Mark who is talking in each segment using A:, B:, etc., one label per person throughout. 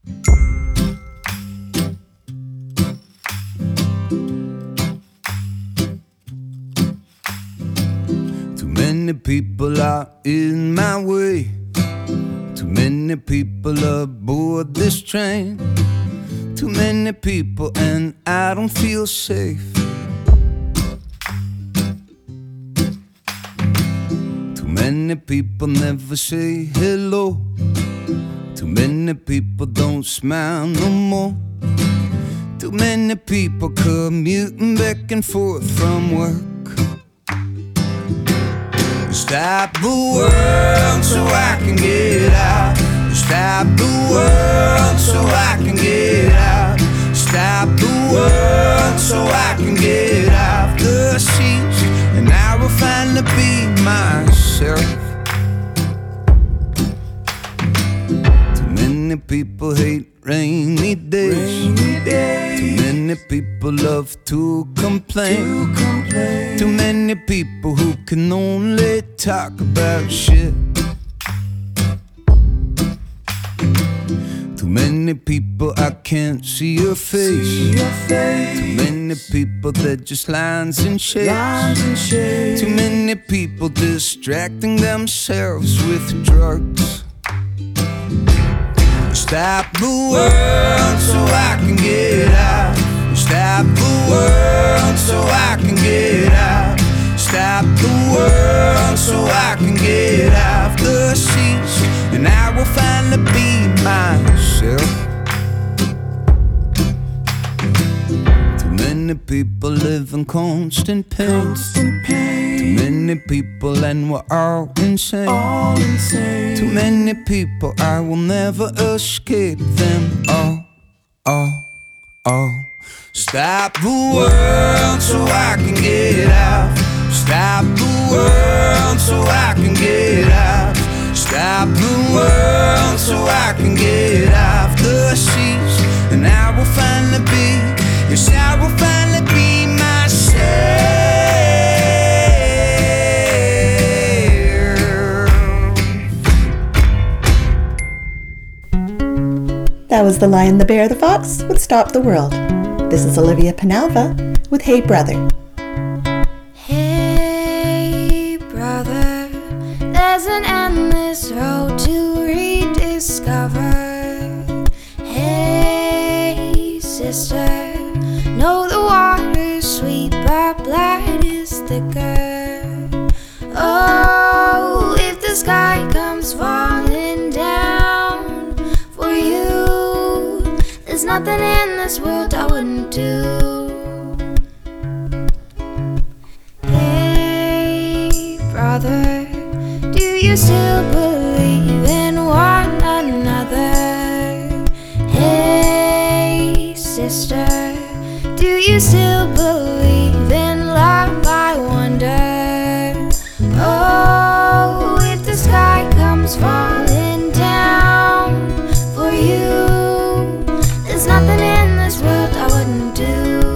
A: Too many people are in my way. Too many people aboard this train. Too many people and I don't feel safe. Too many people never say hello. Too many people don't smile no more. Too many people commuting back and forth from work. Stop the world so I can get out. Stop the world so I can get out. Stop the world so I can get off the seats, and I will finally be myself. Too many people hate rainy days. Too many people love to complain. Too many people who can only talk about shit. Too many people I can't see your face. Too many people that just lines and shapes. Too many people distracting themselves with drugs. Stop the world so I can get out. Stop the world so I can get out. Stop the world so I can get off the seats, and I will finally be myself. Too many people live in constant pain. Too many people and we're all insane. Too many people, I will never escape them all. Stop the world so I can get out. Stop the world so I can get out. Stop the world so I can get off the seats, and I will finally be, yes, I will finally be myself.
B: That was The Lion, the Bear, the Fox with Stop the World. This is Olivia Penalva with Hey Brother.
C: Hey brother, there's an endless road to rediscover. Hey sister, know the water's sweet but blood is thicker. Oh, if the sky comes falling down for you, there's nothing in this world I wouldn't do. Hey brother, do you still believe in one another? Hey sister, do you still believe in love, I wonder? Oh, if the sky comes falling down for you, there's nothing in this world I wouldn't do.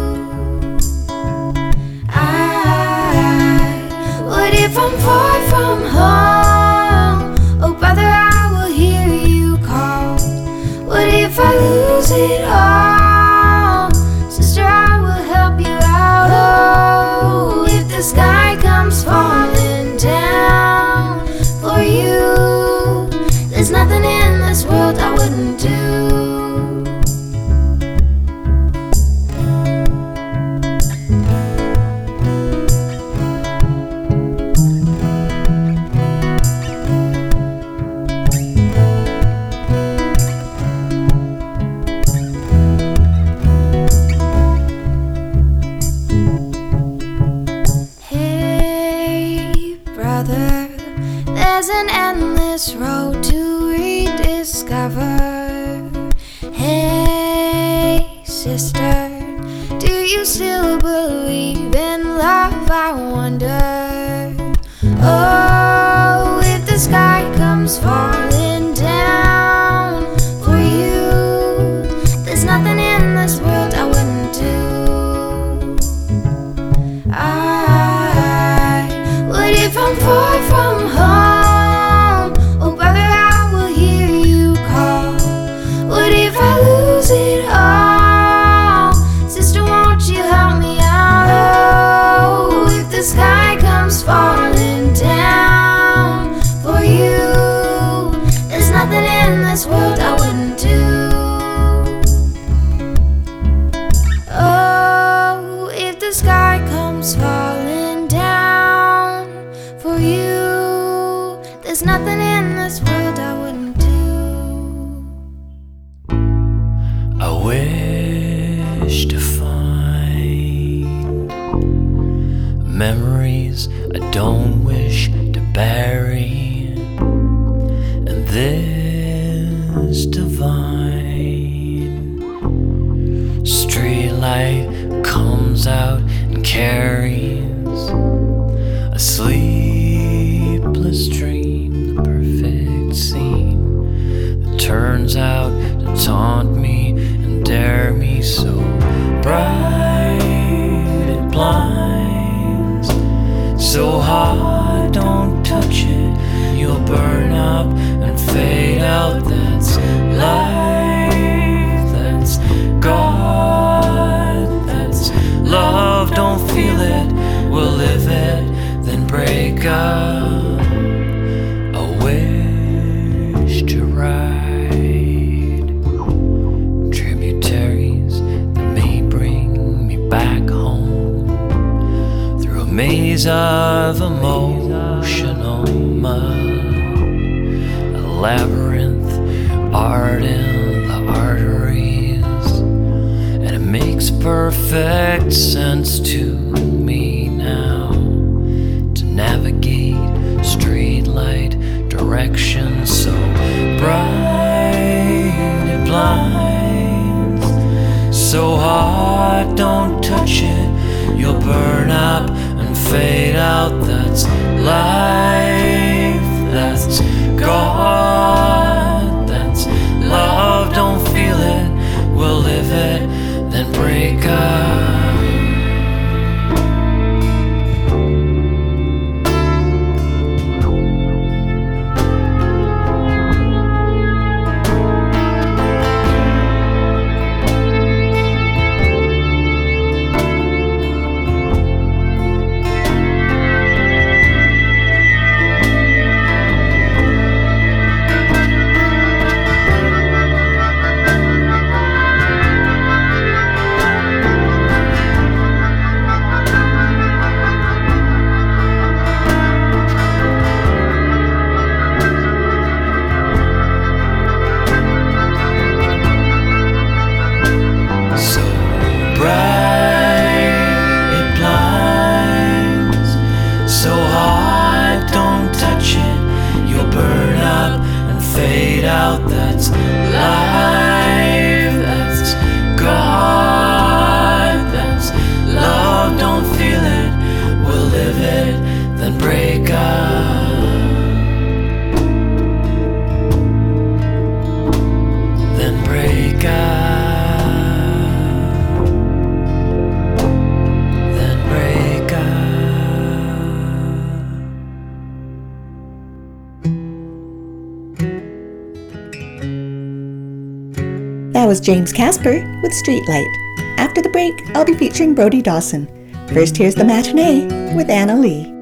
C: What if I'm far from home? Oh brother, I will hear you call. What if I lose it all? Sister, I will help you out. Oh, if the sky comes falling down for you, there's nothing in this world I wouldn't do. There's an endless road to rediscover. Hey sister, do you still believe in love, I wonder? Oh, if the sky comes falling down for you, there's nothing in this world I wouldn't do. What if I'm far from home? Oh brother, I will hear you call. What if I this world I wouldn't do. Oh, if the sky comes falling down for you, there's nothing in this world I wouldn't do.
D: I wish to find memories I don't wish to bury, and this divine streetlight comes out and carries a sleepless dream, the perfect scene that turns out to taunt me and dare me so bright it blinds, so hot don't touch it, you'll burn up and fade out. That's life, that's God, that's love. Don't feel it, we'll live it, then break up. A wish to ride tributaries that may bring me back home through a maze of emotional mud, a labyrinth art in the arteries, and it makes perfect sense to me now to navigate streetlight direction so bright it blinds, so hot don't touch it, you'll burn up and fade out. That's life, that's God, that's love. Don't feel it, we'll live it, then break up. Fade out, that's life, that's God, that's love. Don't feel it, we'll live it, then break up, then break up, then break up.
B: That was James Casper with Streetlight. After the break, I'll be featuring Brody Dawson. First, here's The Matinee with Anna Lee.